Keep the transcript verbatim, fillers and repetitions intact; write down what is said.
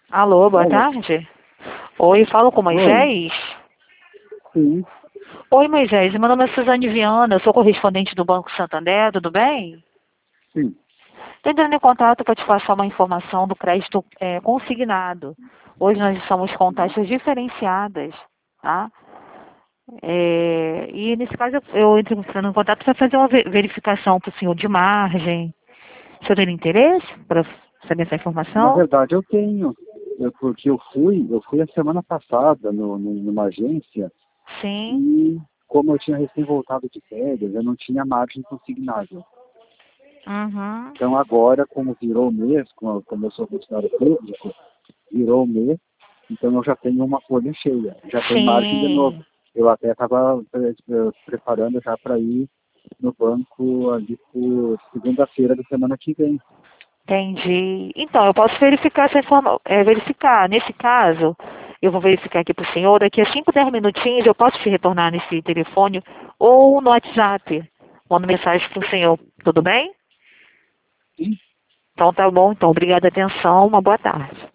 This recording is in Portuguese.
Alô, boa Alô? tarde. Oi, falo com Oi? Moisés. Sim, Oi, Moisés. Meu nome é Suzane Viana, eu sou correspondente do Banco Santander, tudo bem? sim. Estou entrando em contato para te passar uma informação do crédito é, consignado. Hoje nós estamos com taxas diferenciadas, tá? É, e nesse caso eu eu entro entrando em contato para fazer uma ve- verificação para o senhor de margem. O senhor tem interesse para saber essa Na informação? verdade eu tenho. Eu, porque eu fui, eu fui a semana passada no, no- numa agência Sim. e como eu tinha recém voltado de férias, eu não tinha margem consignável. Uhum. Então agora, como virou o mês, como, como eu sou funcionário público, virou o mês, então eu já tenho uma folha cheia, já tem margem de novo. Sim. Eu até estava preparando já para ir no banco ali por segunda-feira da semana que vem. Entendi. Então, eu posso verificar essa informação, é, verificar. Nesse caso, eu vou verificar aqui para o senhor, daqui a cinco, dez minutinhos eu posso te retornar nesse telefone ou no WhatsApp. Mando mensagem para o senhor, tudo bem? Sim. Então tá bom, então, obrigada a atenção, uma boa tarde.